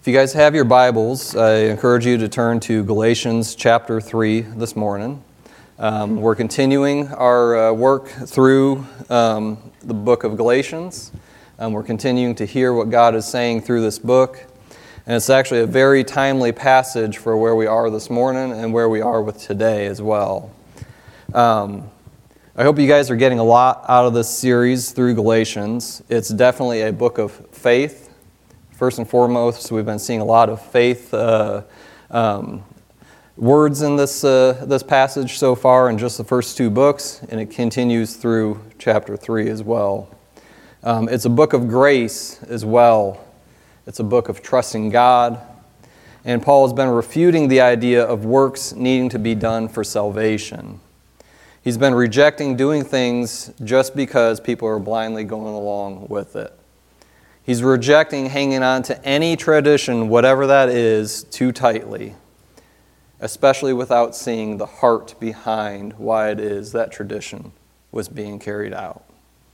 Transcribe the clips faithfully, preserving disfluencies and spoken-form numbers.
If you guys have your Bibles, I encourage you to turn to Galatians chapter three this morning. Um, we're continuing our uh, work through um, the book of Galatians. Um, we're continuing to hear what God is saying through this book. And it's actually a very timely passage for where we are this morning and where we are with today as well. Um, I hope you guys are getting a lot out of this series through Galatians. It's definitely a book of faith. First and foremost, we've been seeing a lot of faith uh, um, words in this uh, this passage so far in just the first two books, and it continues through chapter three as well. Um, it's a book of grace as well. It's a book of trusting God, and Paul has been refuting the idea of works needing to be done for salvation. He's been rejecting doing things just because people are blindly going along with it. He's rejecting hanging on to any tradition, whatever that is, too tightly, especially without seeing the heart behind why it is that tradition was being carried out.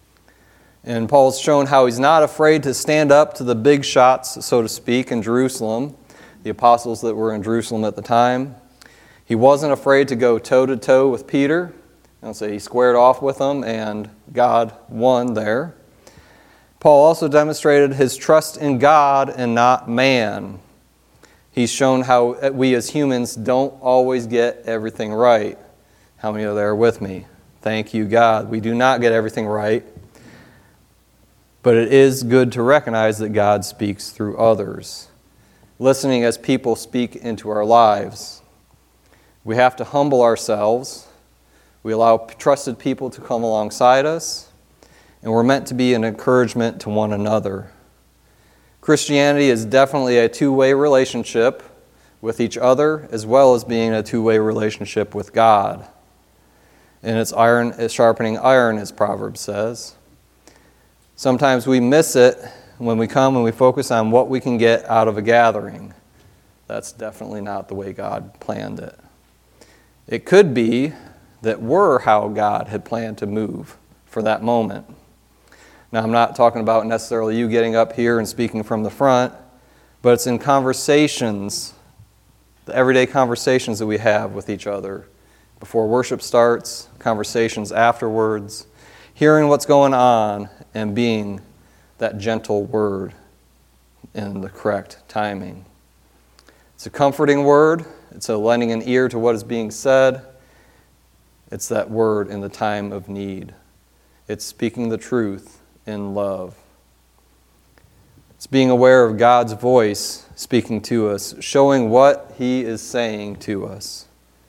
And Paul's shown how he's not afraid to stand up to the big shots, so to speak, in Jerusalem, the apostles that were in Jerusalem at the time. He wasn't afraid to go toe-to-toe with Peter. I'll say he squared off with them, and God won there. Paul also demonstrated his trust in God and not man. He's shown how we as humans don't always get everything right. How many are there with me? Thank you, God. We do not get everything right. But it is good to recognize that God speaks through others, listening as people speak into our lives. We have to humble ourselves. We allow trusted people to come alongside us. And we're meant to be an encouragement to one another. Christianity is definitely a two-way relationship with each other, as well as being a two-way relationship with God. And it's iron is sharpening iron, as Proverbs says. Sometimes we miss it when we come and we focus on what we can get out of a gathering. That's definitely not the way God planned it. It could be that we're how God had planned to move for that moment. Now, I'm not talking about necessarily you getting up here and speaking from the front, but it's in conversations, the everyday conversations that we have with each other before worship starts, conversations afterwards, hearing what's going on and being that gentle word in the correct timing. It's a comforting word. It's a lending an ear to what is being said. It's that word in the time of need. It's speaking the truth in love. It's being aware of God's voice speaking to us, showing what He is saying to us.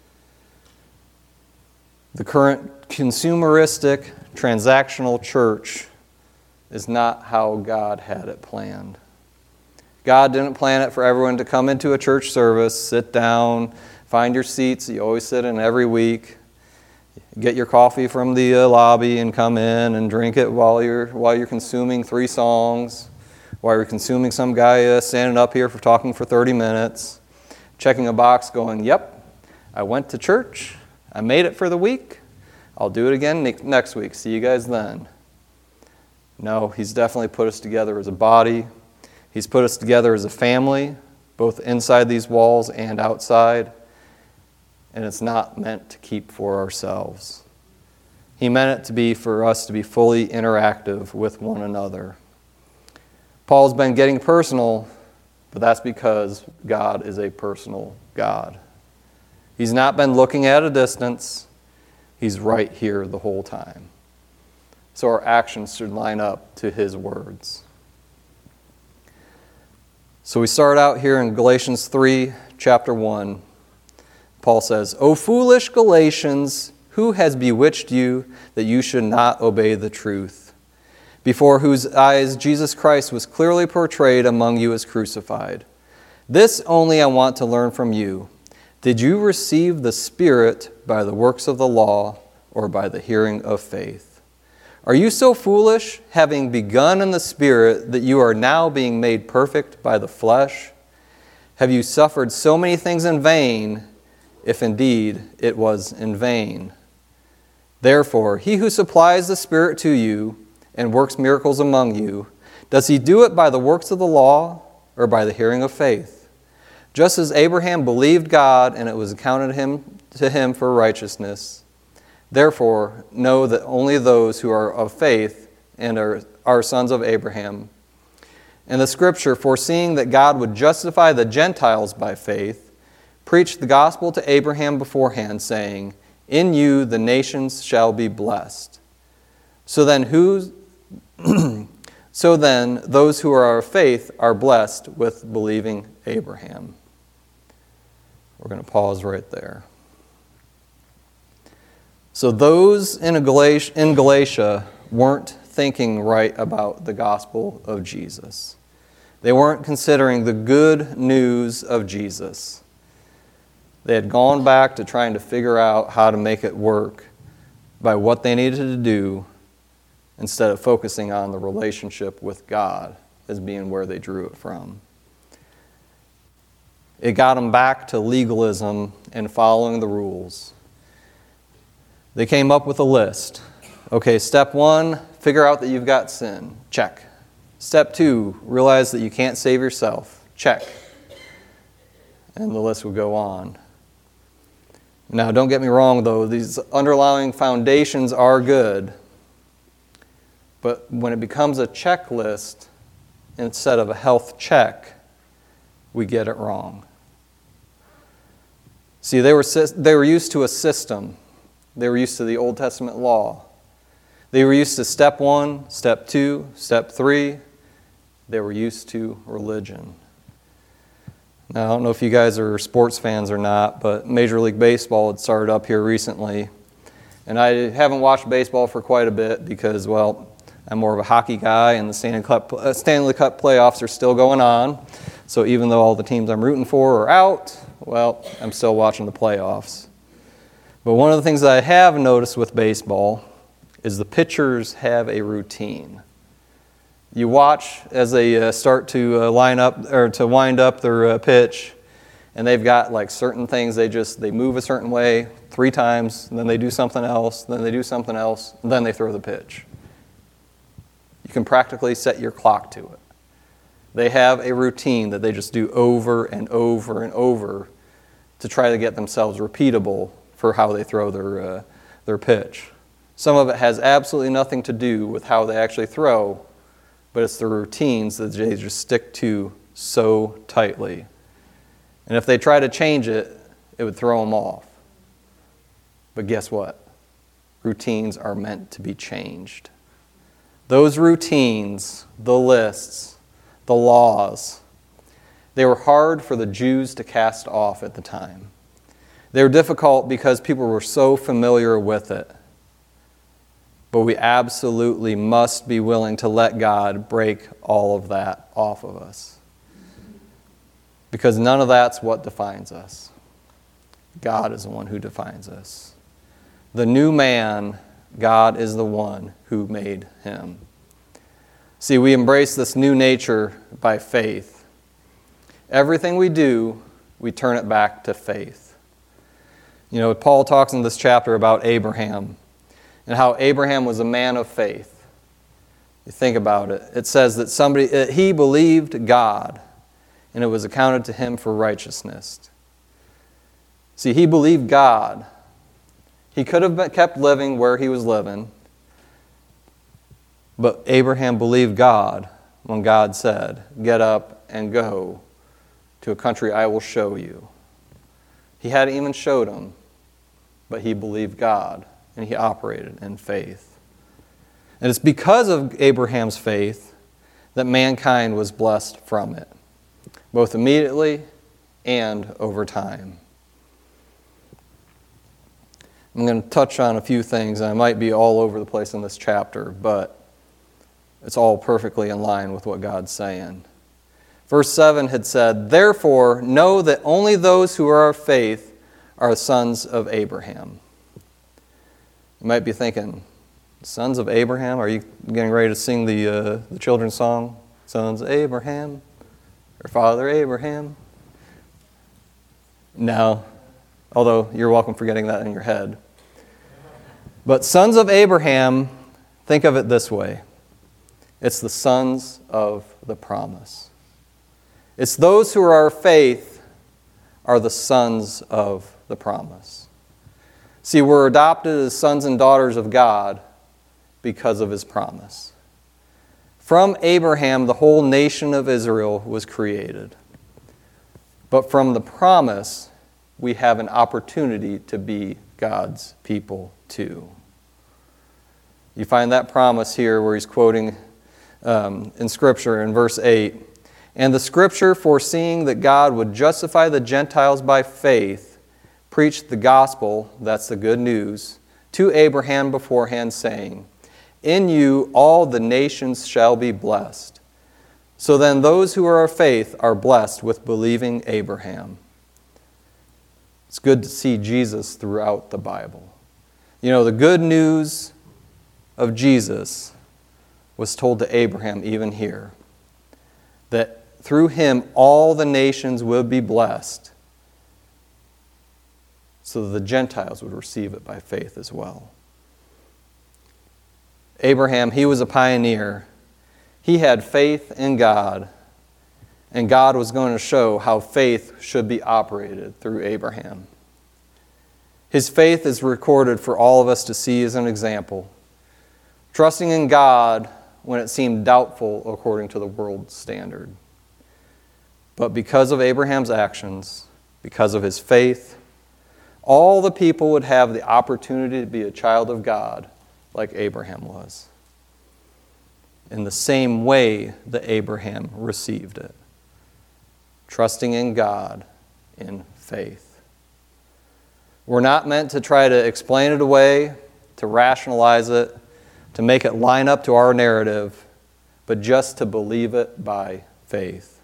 The current consumeristic, transactional church is not how God had it planned. God didn't plan it for everyone to come into a church service, sit down, find your seats you always sit in every week, get your coffee from the uh, lobby and come in and drink it while you're while you're consuming three songs, while you're consuming some guy uh, standing up here for talking for thirty minutes, checking a box going, yep, I went to church, I made it for the week, I'll do it again ne- next week, see you guys then. No, He's definitely put us together as a body. He's put us together as a family, both inside these walls and outside. And it's not meant to keep for ourselves. He meant it to be for us to be fully interactive with one another. Paul's been getting personal, but that's because God is a personal God. He's not been looking at a distance. He's right here the whole time. So our actions should line up to His words. So we start out here in Galatians three, chapter one. Paul says, O foolish Galatians, who has bewitched you that you should not obey the truth, before whose eyes Jesus Christ was clearly portrayed among you as crucified? This only I want to learn from you. Did you receive the Spirit by the works of the law or by the hearing of faith? Are you so foolish, having begun in the Spirit, that you are now being made perfect by the flesh? Have you suffered so many things in vain, if indeed it was in vain? Therefore, He who supplies the Spirit to you and works miracles among you, does He do it by the works of the law or by the hearing of faith? Just as Abraham believed God, and it was accounted him to him for righteousness. Therefore, know that only those who are of faith and are, are sons of Abraham. And the Scripture, foreseeing that God would justify the Gentiles by faith, preached the gospel to Abraham beforehand, saying, in you the nations shall be blessed. So then, who, so then those who are of faith are blessed with believing Abraham. We're going to pause right there. So those in Galatia, in Galatia weren't thinking right about the gospel of Jesus. They weren't considering the good news of Jesus. They had gone back to trying to figure out how to make it work by what they needed to do instead of focusing on the relationship with God as being where they drew it from. It got them back to legalism and following the rules. They came up with a list. Okay, step one, figure out that you've got sin. Check. Step two, realize that you can't save yourself. Check. And the list would go on. Now, don't get me wrong, though. These underlying foundations are good. But when it becomes a checklist instead of a health check, we get it wrong. See, they were, they were used to a system. They were used to the Old Testament law. They were used to step one, step two, step three. They were used to religion. Now, I don't know if you guys are sports fans or not, but Major League Baseball had started up here recently. And I haven't watched baseball for quite a bit because, well, I'm more of a hockey guy, and the Stanley Cup, uh, Stanley Cup playoffs are still going on. So even though all the teams I'm rooting for are out, well, I'm still watching the playoffs. But one of the things that I have noticed with baseball is the pitchers have a routine. You watch as they uh, start to uh, line up or to wind up their uh, pitch, and they've got like certain things. They just they move a certain way three times, and then they do something else, then they do something else, and then they throw the pitch. You can practically set your clock to it. They have a routine that they just do over and over and over to try to get themselves repeatable for how they throw their uh, their pitch. Some of it has absolutely nothing to do with how they actually throw, but it's the routines that they just stick to so tightly. And if they try to change it, it would throw them off. But guess what? Routines are meant to be changed. Those routines, the lists, the laws, they were hard for the Jews to cast off at the time. They were difficult because people were so familiar with it. But we absolutely must be willing to let God break all of that off of us. Because none of that's what defines us. God is the one who defines us. The new man, God is the one who made him. See, we embrace this new nature by faith. Everything we do, we turn it back to faith. You know, Paul talks in this chapter about Abraham and how Abraham was a man of faith. You think about it. It says that somebody he believed God, and it was accounted to him for righteousness. See, he believed God. He could have been, kept living where he was living, but Abraham believed God when God said, "Get up and go to a country I will show you." He hadn't even showed him, but he believed God, and he operated in faith. And it's because of Abraham's faith that mankind was blessed from it, both immediately and over time. I'm going to touch on a few things, and I might be all over the place in this chapter, but it's all perfectly in line with what God's saying. Verse seven had said, "Therefore, know that only those who are of faith are sons of Abraham." You might be thinking, sons of Abraham? Are you getting ready to sing the uh, the children's song? Sons of Abraham, or Father Abraham? No, although you're welcome for getting that in your head. But sons of Abraham, think of it this way. It's the sons of the promise. It's those who are of faith are the sons of the promise. See, we're adopted as sons and daughters of God because of his promise. From Abraham, the whole nation of Israel was created. But from the promise, we have an opportunity to be God's people too. You find that promise here where he's quoting um, in Scripture in verse eight. And the Scripture, foreseeing that God would justify the Gentiles by faith, preached the gospel, that's the good news, to Abraham beforehand, saying, in you all the nations shall be blessed. So then those who are of faith are blessed with believing Abraham. It's good to see Jesus throughout the Bible. You know, the good news of Jesus was told to Abraham even here, that through him all the nations would be blessed, so that the Gentiles would receive it by faith as well. Abraham, he was a pioneer. He had faith in God, and God was going to show how faith should be operated through Abraham. His faith is recorded for all of us to see as an example, trusting in God when it seemed doubtful according to the world's standard. But because of Abraham's actions, because of his faith, all the people would have the opportunity to be a child of God like Abraham was, in the same way that Abraham received it, trusting in God in faith. We're not meant to try to explain it away, to rationalize it, to make it line up to our narrative, but just to believe it by faith.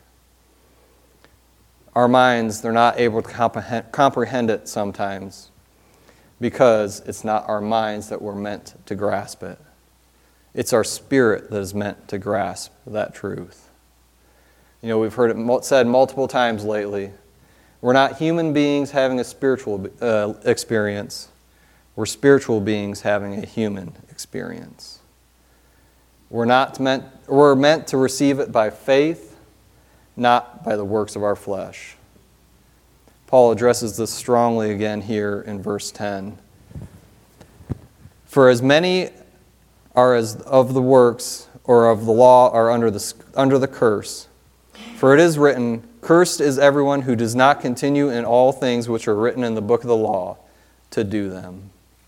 Our minds, they're not able to comprehend, comprehend it sometimes because it's not our minds that we're meant to grasp it. It's our spirit that is meant to grasp that truth. You know, we've heard it said multiple times lately. We're not human beings having a spiritual uh, experience. We're spiritual beings having a human experience. We're not meant, we're meant to receive it by faith, not by the works of our flesh. Paul addresses this strongly again here in verse ten. For as many are as of the works or of the law are under the, under the curse. For it is written, cursed is everyone who does not continue in all things which are written in the book of the law to do them.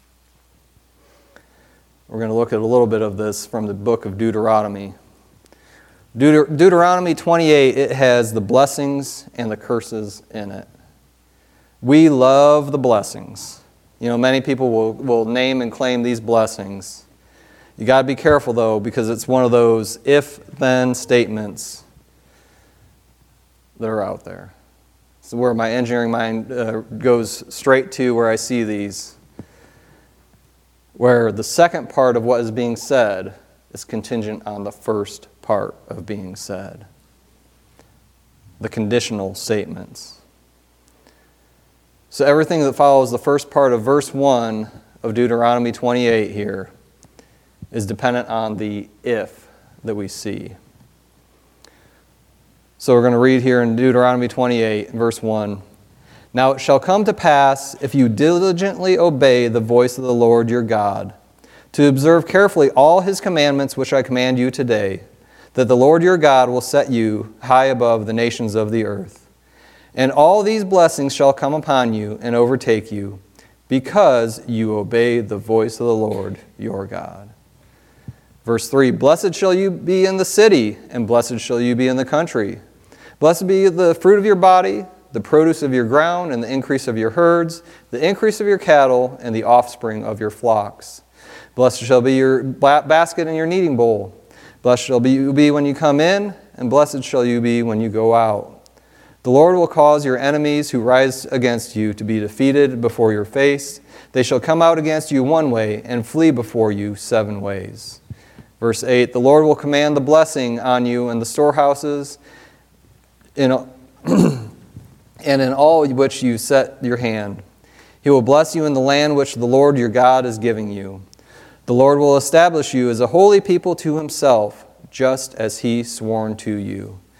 We're going to look at a little bit of this from the book of Deuteronomy. Deut- Deuteronomy twenty-eight, it has the blessings and the curses in it. We love the blessings. You know, many people will, will name and claim these blessings. You got to be careful, though, because it's one of those if-then statements that are out there. It's where my engineering mind uh, goes straight to where I see these, where the second part of what is being said is contingent on the first part of being said. The conditional statements. So everything that follows the first part of verse one of Deuteronomy twenty-eight here is dependent on the if that we see. So we're going to read here in Deuteronomy twenty-eight, verse one. Now it shall come to pass, if you diligently obey the voice of the Lord your God, to observe carefully all his commandments which I command you today, that the Lord your God will set you high above the nations of the earth. And all these blessings shall come upon you and overtake you, because you obey the voice of the Lord your God. Verse three, blessed shall you be in the city, and blessed shall you be in the country. Blessed be the fruit of your body, the produce of your ground, and the increase of your herds, the increase of your cattle, and the offspring of your flocks. Blessed shall be your basket and your kneading bowl. Blessed shall you be when you come in, and blessed shall you be when you go out. The Lord will cause your enemies who rise against you to be defeated before your face. They shall come out against you one way and flee before you seven ways. Verse eight, the Lord will command the blessing on you in the storehouses in, and in all which you set your hand. He will bless you in the land which the Lord your God is giving you. The Lord will establish you as a holy people to himself, just as he sworn to you.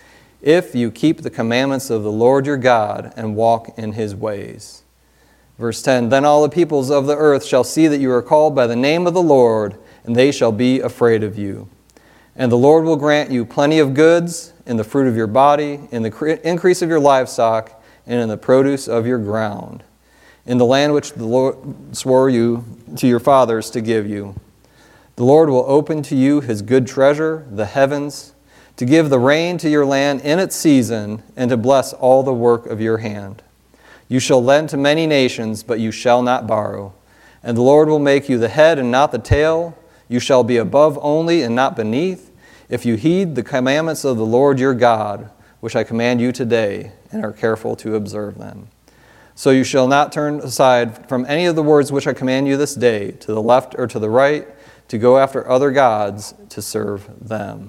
if you keep the commandments of the Lord your God and walk in his ways. Verse ten, then all the peoples of the earth shall see that you are called by the name of the Lord, and they shall be afraid of you. And the Lord will grant you plenty of goods in the fruit of your body, in the increase of your livestock, and in the produce of your ground, in the land which the Lord swore you to your fathers to give you. The Lord will open to you his good treasure, the heavens, to give the rain to your land in its season, and to bless all the work of your hand. You shall lend to many nations, but you shall not borrow. And the Lord will make you the head and not the tail. You shall be above only and not beneath, if you heed the commandments of the Lord your God, which I command you today, and are careful to observe them. So you shall not turn aside from any of the words which I command you this day, to the left or to the right, to go after other gods to serve them.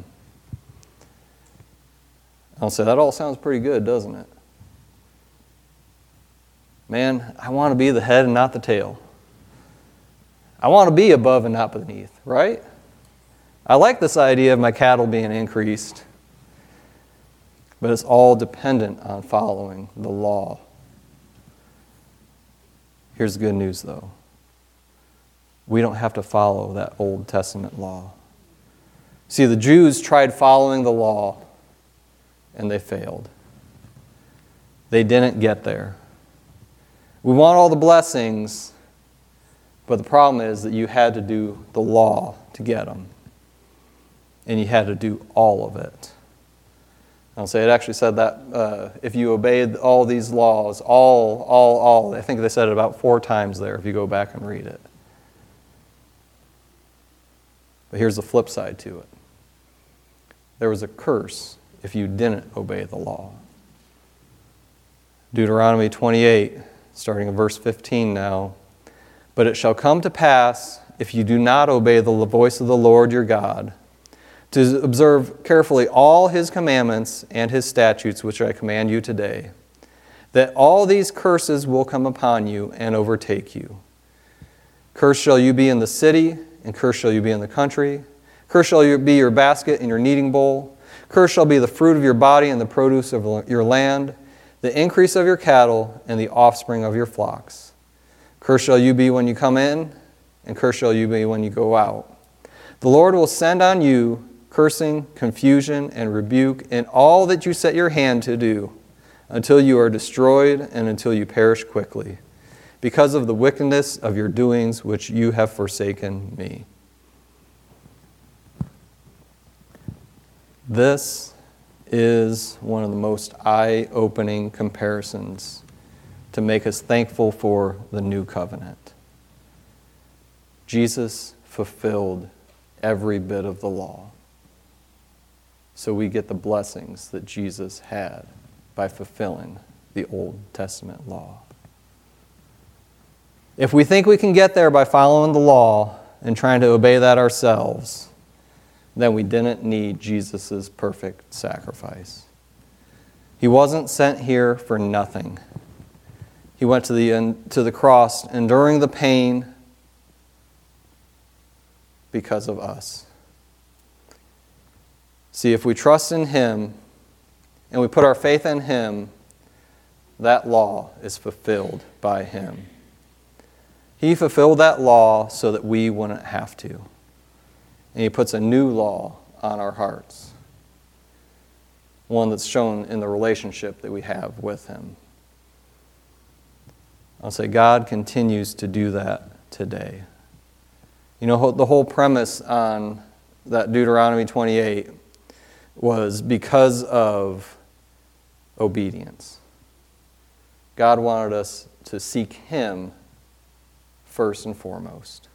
I'll say, that all sounds pretty good, doesn't it? Man, I want to be the head and not the tail. I want to be above and not beneath, right? I like this idea of my cattle being increased, but it's all dependent on following the law. Here's the good news, though. We don't have to follow that Old Testament law. See, the Jews tried following the law, and they failed. They didn't get there. We want all the blessings, but the problem is that you had to do the law to get them. And you had to do all of it. I'll say it actually said that uh, if you obeyed all these laws, all, all, all, I think they said it about four times there if you go back and read it. But here's the flip side to it. There was a curse if you didn't obey the law. Deuteronomy twenty-eight, starting in verse fifteen now. But it shall come to pass, if you do not obey the voice of the Lord your God, to observe carefully all his commandments and his statutes which I command you today, that all these curses will come upon you and overtake you. Cursed shall you be in the city, and cursed shall you be in the country. Cursed shall you be your basket and your kneading bowl. Cursed shall be the fruit of your body and the produce of your land, the increase of your cattle and the offspring of your flocks. Cursed shall you be when you come in, and cursed shall you be when you go out. The Lord will send on you cursing, confusion, and rebuke in all that you set your hand to do, until you are destroyed and until you perish quickly, because of the wickedness of your doings which you have forsaken me. This is one of the most eye-opening comparisons to make us thankful for the new covenant. Jesus fulfilled every bit of the law, so we get the blessings that Jesus had by fulfilling the Old Testament law. If we think we can get there by following the law and trying to obey that ourselves, then we didn't need Jesus' perfect sacrifice. He wasn't sent here for nothing. He went to the, to the cross, enduring the pain because of us. See, if we trust in him and we put our faith in him, that law is fulfilled by him. He fulfilled that law so that we wouldn't have to. And he puts a new law on our hearts, one that's shown in the relationship that we have with him. I'll say God continues to do that today. You know, the whole premise on that Deuteronomy twenty-eight was because of obedience. God wanted us to seek him first and foremost.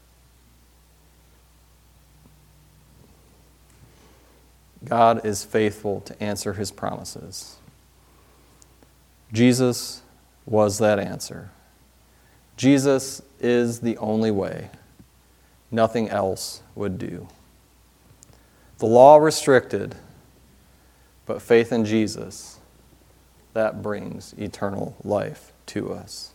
God is faithful to answer his promises. Jesus was that answer. Jesus is the only way. Nothing else would do. The law restricted, but faith in Jesus, that brings eternal life to us.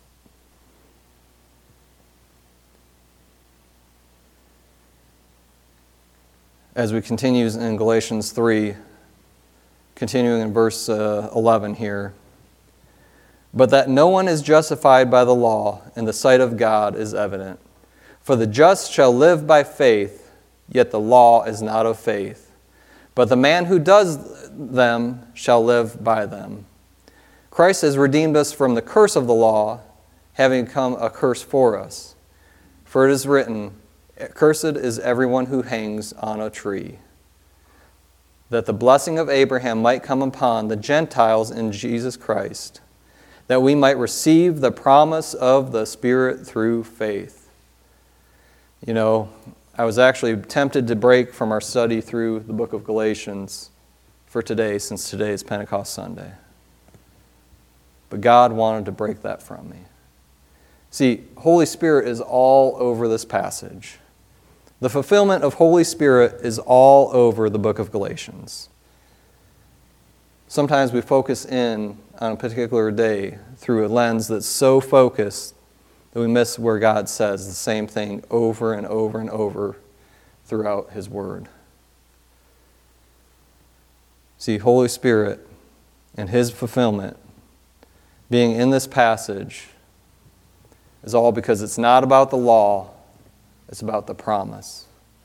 As we continue in Galatians three, continuing in verse uh, eleven here. But that no one is justified by the law in the sight of God is evident. For the just shall live by faith, yet the law is not of faith. But the man who does them shall live by them. Christ has redeemed us from the curse of the law, having become a curse for us. For it is written, Cursed is everyone who hangs on a tree, that the blessing of Abraham might come upon the Gentiles in Jesus Christ, that we might receive the promise of the Spirit through faith. You know, I was actually tempted to break from our study through the book of Galatians for today, since today is Pentecost Sunday. But God wanted to break that from me. See, Holy Spirit is all over this passage. The fulfillment of Holy Spirit is all over the book of Galatians. Sometimes we focus in on a particular day through a lens that's so focused that we miss where God says the same thing over and over and over throughout His Word. See, Holy Spirit and His fulfillment being in this passage is all because it's not about the law, it's about the promise.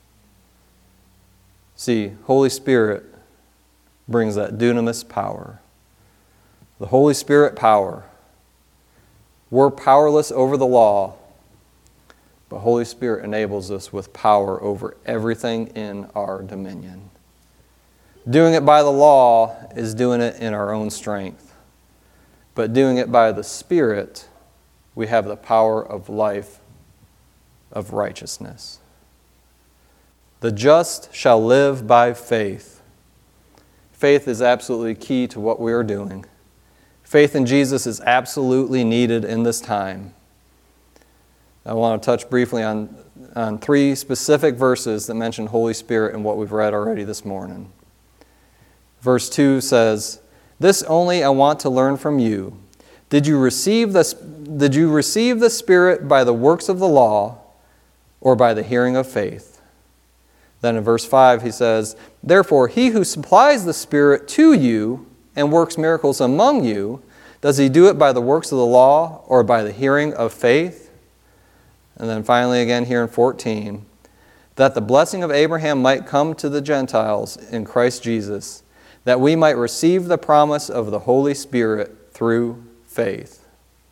See, Holy Spirit brings that dunamis power. The Holy Spirit power. We're powerless over the law, but Holy Spirit enables us with power over everything in our dominion. Doing it by the law is doing it in our own strength, but doing it by the Spirit, we have the power of life, of righteousness. The just shall live by faith. Faith is absolutely key to what we are doing. Faith in Jesus is absolutely needed in this time. I want to touch briefly on, on three specific verses that mention Holy Spirit and what we've read already this morning. Verse two says, "This only I want to learn from you. Did you receive the, did you receive the Spirit by the works of the law or by the hearing of faith?" Then in verse five he says, "Therefore he who supplies the Spirit to you and works miracles among you, does he do it by the works of the law or by the hearing of faith?" And then finally again here in fourteen, "That the blessing of Abraham might come to the Gentiles in Christ Jesus, that we might receive the promise of the Holy Spirit through faith."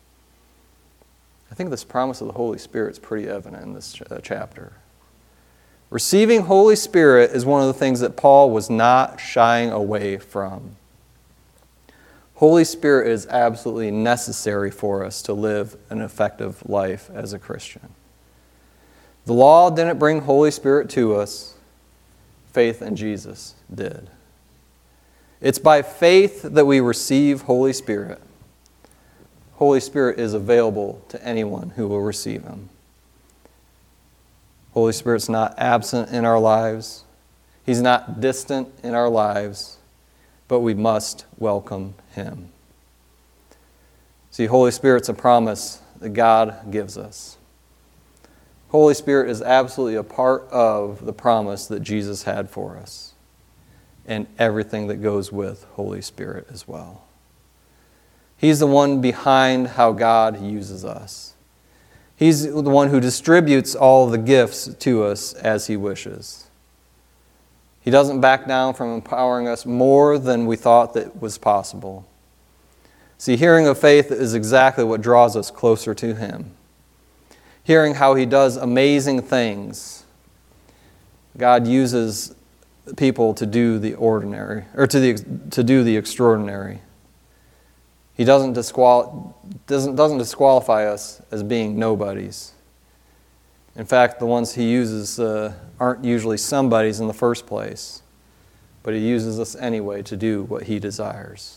I think this promise of the Holy Spirit is pretty evident in this ch- uh, chapter. Receiving Holy Spirit is one of the things that Paul was not shying away from. Holy Spirit is absolutely necessary for us to live an effective life as a Christian. The law didn't bring Holy Spirit to us. Faith in Jesus did. It's by faith that we receive Holy Spirit. Holy Spirit is available to anyone who will receive Him. Holy Spirit's not absent in our lives. He's not distant in our lives, but we must welcome Him. See, Holy Spirit's a promise that God gives us. Holy Spirit is absolutely a part of the promise that Jesus had for us, and everything that goes with Holy Spirit as well. He's the one behind how God uses us. He's the one who distributes all the gifts to us as He wishes. He doesn't back down from empowering us more than we thought that was possible. See, hearing of faith is exactly what draws us closer to Him. Hearing how He does amazing things. God uses people to do the ordinary, or to the to do the extraordinary. He doesn't disqual doesn't doesn't disqualify us as being nobodies. In fact, the ones He uses uh, aren't usually somebodies in the first place, but He uses us anyway to do what He desires.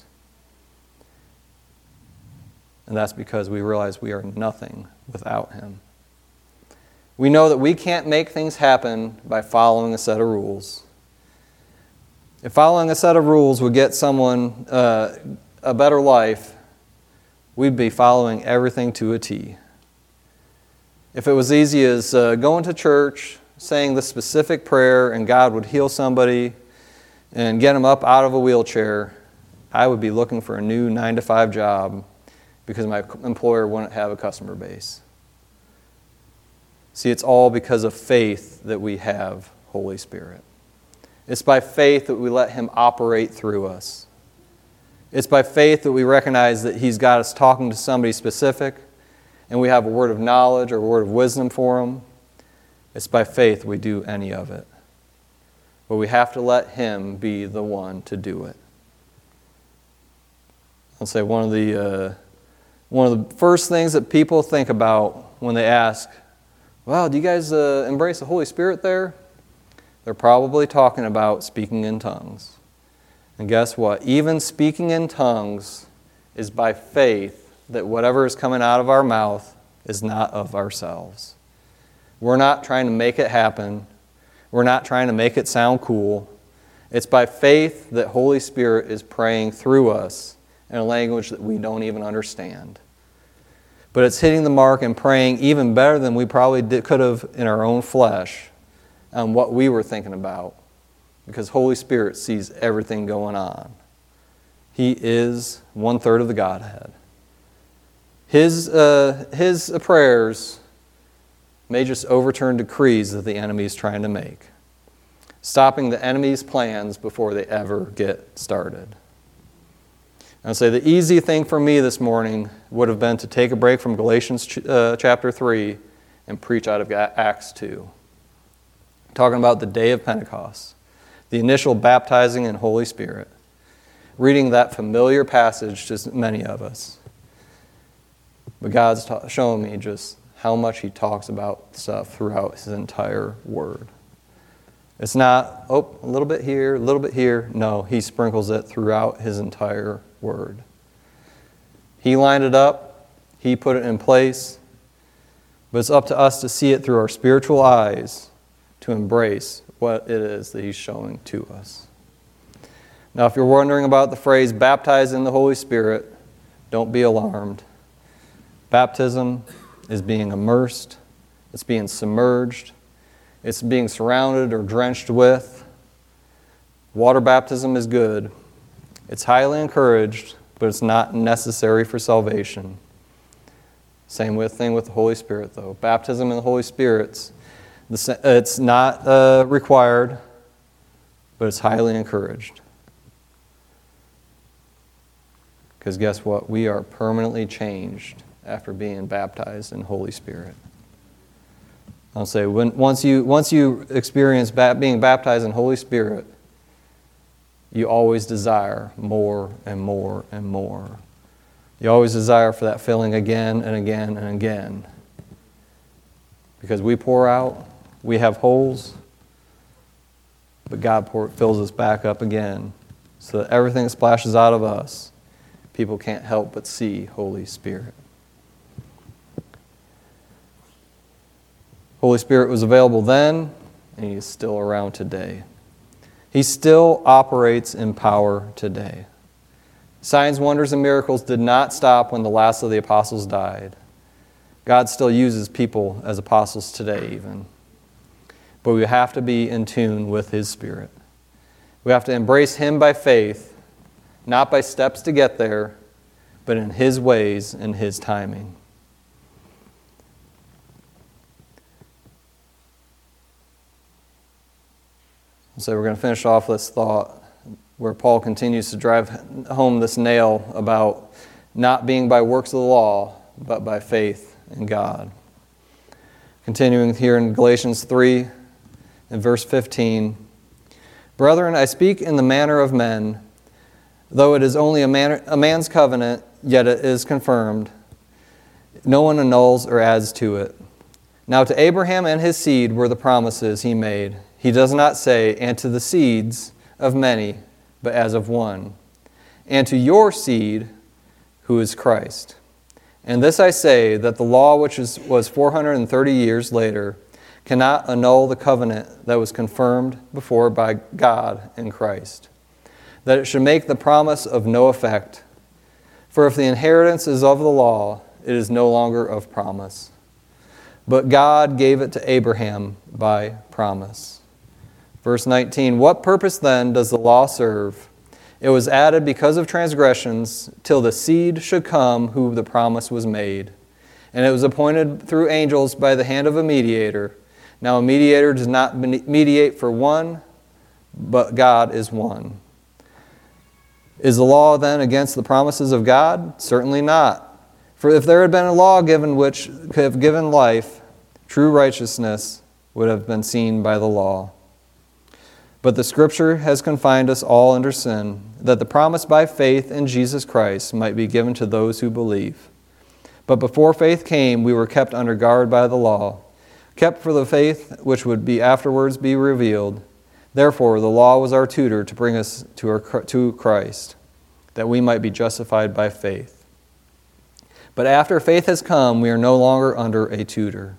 And that's because we realize we are nothing without Him. We know that we can't make things happen by following a set of rules. If following a set of rules would get someone uh, a better life, we'd be following everything to a T. If it was easy as uh, going to church, saying the specific prayer, and God would heal somebody, and get him up out of a wheelchair, I would be looking for a new nine to five job because my employer wouldn't have a customer base. See, it's all because of faith that we have Holy Spirit. It's by faith that we let him operate through us. It's by faith that we recognize that he's got us talking to somebody specific, and we have a word of knowledge or a word of wisdom for him. It's by faith we do any of it. But we have to let him be the one to do it. I'll say one of the uh, one of the first things that people think about when they ask, "Well, do you guys uh, embrace the Holy Spirit there?" They're probably talking about speaking in tongues. And guess what? Even speaking in tongues is by faith that whatever is coming out of our mouth is not of ourselves. We're not trying to make it happen. We're not trying to make it sound cool. It's by faith that Holy Spirit is praying through us in a language that we don't even understand. But it's hitting the mark and praying even better than we probably did, could have in our own flesh on what we were thinking about, because Holy Spirit sees everything going on. He is one-third of the Godhead. His, uh, his prayers may just overturn decrees that the enemy is trying to make, stopping the enemy's plans before they ever get started. And I'll say the easy thing for me this morning would have been to take a break from Galatians ch- uh, chapter three and preach out of Acts two. Talking about the day of Pentecost, the initial baptizing in Holy Spirit, reading that familiar passage to many of us. But God's ta- showing me just how much he talks about stuff throughout his entire word. It's not, oh, a little bit here, a little bit here. No, he sprinkles it throughout his entire word. He lined it up. He put it in place. But it's up to us to see it through our spiritual eyes, to embrace what it is that he's showing to us. Now, if you're wondering about the phrase baptized in the Holy Spirit, don't be alarmed. Baptism is being immersed, it's being submerged, it's being surrounded or drenched with. Water baptism is good. It's highly encouraged, but it's not necessary for salvation. Same with thing with the Holy Spirit, though. Baptism in the Holy Spirit, it's not uh, required, but it's highly encouraged. Because guess what? We are permanently changed after being baptized in Holy Spirit. I'll say, when, once you once you experience ba- being baptized in Holy Spirit, you always desire more and more and more. You always desire for that filling again and again and again. Because we pour out, we have holes, but God pour, fills us back up again so that everything that splashes out of us, people can't help but see Holy Spirit. Holy Spirit was available then, and he is still around today. He still operates in power today. Signs, wonders, and miracles did not stop when the last of the apostles died. God still uses people as apostles today even. But we have to be in tune with his Spirit. We have to embrace him by faith, not by steps to get there, but in his ways and his timing. So we're going to finish off this thought where Paul continues to drive home this nail about not being by works of the law, but by faith in God. Continuing here in Galatians three, in verse fifteen, "Brethren, I speak in the manner of men, though it is only a, man, a man's covenant, yet it is confirmed. No one annuls or adds to it. Now to Abraham and his seed were the promises he made. He does not say, and to the seeds of many, but as of one. And to your seed, who is Christ. And this I say, that the law which is, was four hundred thirty years later cannot annul the covenant that was confirmed before by God in Christ, that it should make the promise of no effect. For if the inheritance is of the law, it is no longer of promise. But God gave it to Abraham by promise. Verse nineteen, what purpose then does the law serve? It was added because of transgressions, till the seed should come who the promise was made. And it was appointed through angels by the hand of a mediator. Now a mediator does not mediate for one, but God is one. Is the law then against the promises of God? Certainly not. For if there had been a law given which could have given life, true righteousness would have been seen by the law. But the Scripture has confined us all under sin, that the promise by faith in Jesus Christ might be given to those who believe. But before faith came, we were kept under guard by the law, kept for the faith which would be afterwards be revealed. Therefore, the law was our tutor to bring us to, our, to Christ, that we might be justified by faith. But after faith has come, we are no longer under a tutor.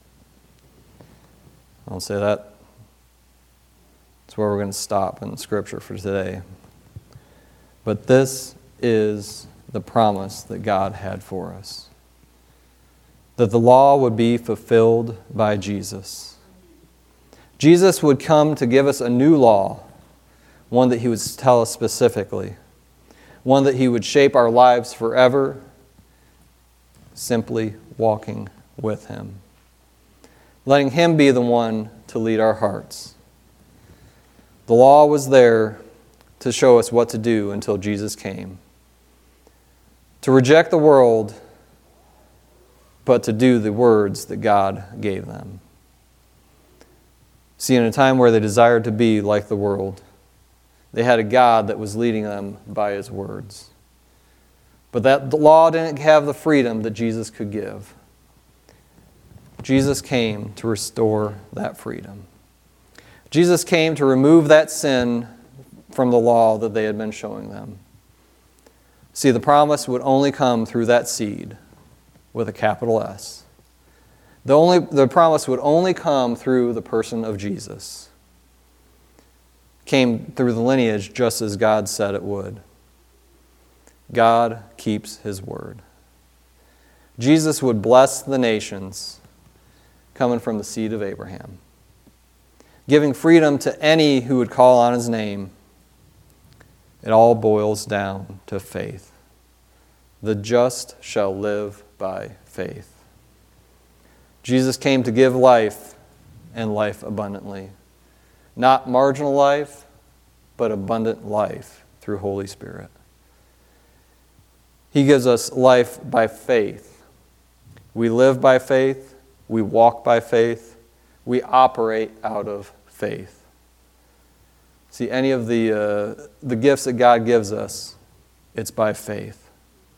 I'll say that. That's where we're going to stop in the Scripture for today. But this is the promise that God had for us, that the law would be fulfilled by Jesus. Jesus would come to give us a new law, one that He would tell us specifically, one that He would shape our lives forever, simply walking with Him, letting Him be the one to lead our hearts. The law was there to show us what to do until Jesus came. To reject the world, but to do the words that God gave them. See, in a time where they desired to be like the world, they had a God that was leading them by His words. But that the law didn't have the freedom that Jesus could give. Jesus came to restore that freedom. Jesus came to remove that sin from the law that they had been showing them. See, the promise would only come through that seed with a capital S. The, only, the promise would only come through the person of Jesus. Came through the lineage just as God said it would. God keeps His word. Jesus would bless the nations coming from the seed of Abraham, giving freedom to any who would call on His name. It all boils down to faith. The just shall live by faith. Jesus came to give life and life abundantly. Not marginal life, but abundant life through Holy Spirit. He gives us life by faith. We live by faith. We walk by faith. We operate out of faith. See, any of the, uh, the gifts that God gives us, it's by faith.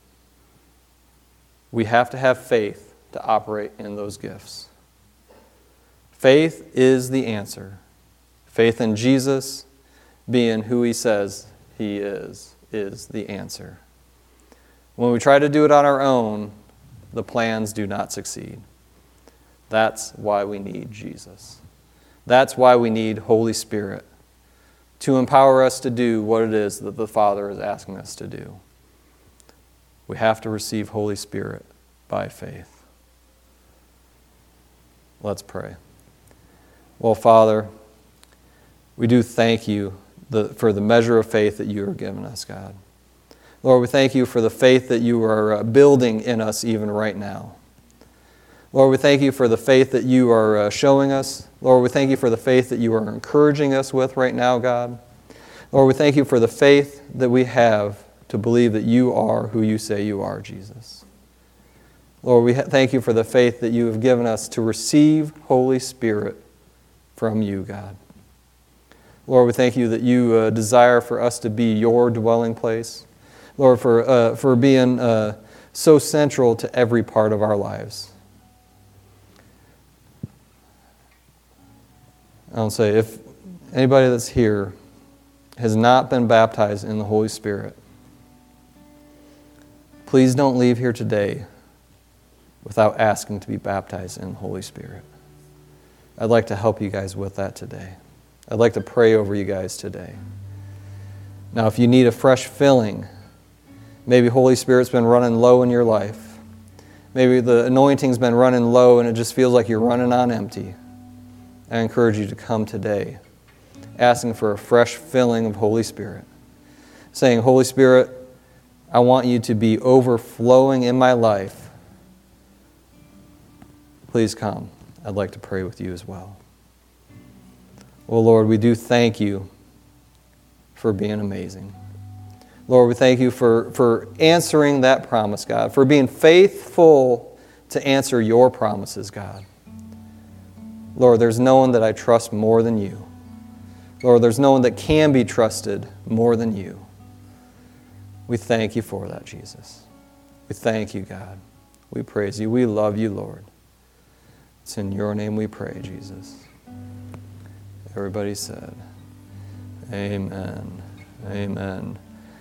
We have to have faith to operate in those gifts. Faith is the answer. Faith in Jesus, being who He says He is, is the answer. When we try to do it on our own, the plans do not succeed. That's why we need Jesus. That's why we need Holy Spirit to empower us to do what it is that the Father is asking us to do. We have to receive Holy Spirit by faith. Let's pray. Well, Father, we do thank You the, for the measure of faith that You are giving us, God. Lord, we thank You for the faith that You are building in us even right now. Lord, we thank You for the faith that You are showing us. Lord, we thank You for the faith that You are encouraging us with right now, God. Lord, we thank You for the faith that we have to believe that You are who You say You are, Jesus. Lord, we thank You for the faith that You have given us to receive Holy Spirit from You, God. Lord, we thank You that You uh, desire for us to be Your dwelling place. Lord, for, uh, for being uh, so central to every part of our lives. I'll say, if anybody that's here has not been baptized in the Holy Spirit, please don't leave here today without asking to be baptized in the Holy Spirit. I'd like to help you guys with that today. I'd like to pray over you guys today. Now, if you need a fresh filling, maybe Holy Spirit's been running low in your life. Maybe the anointing's been running low and it just feels like you're running on empty. I encourage you to come today asking for a fresh filling of Holy Spirit. Saying, Holy Spirit, I want you to be overflowing in my life. Please come. I'd like to pray with you as well. Oh Lord, we do thank you for being amazing. Lord, we thank you for, for answering that promise, God, for being faithful to answer your promises, God. Lord, there's no one that I trust more than you. Lord, there's no one that can be trusted more than you. We thank you for that, Jesus. We thank you, God. We praise you. We love you, Lord. It's in your name we pray, Jesus. Everybody said, amen. Amen.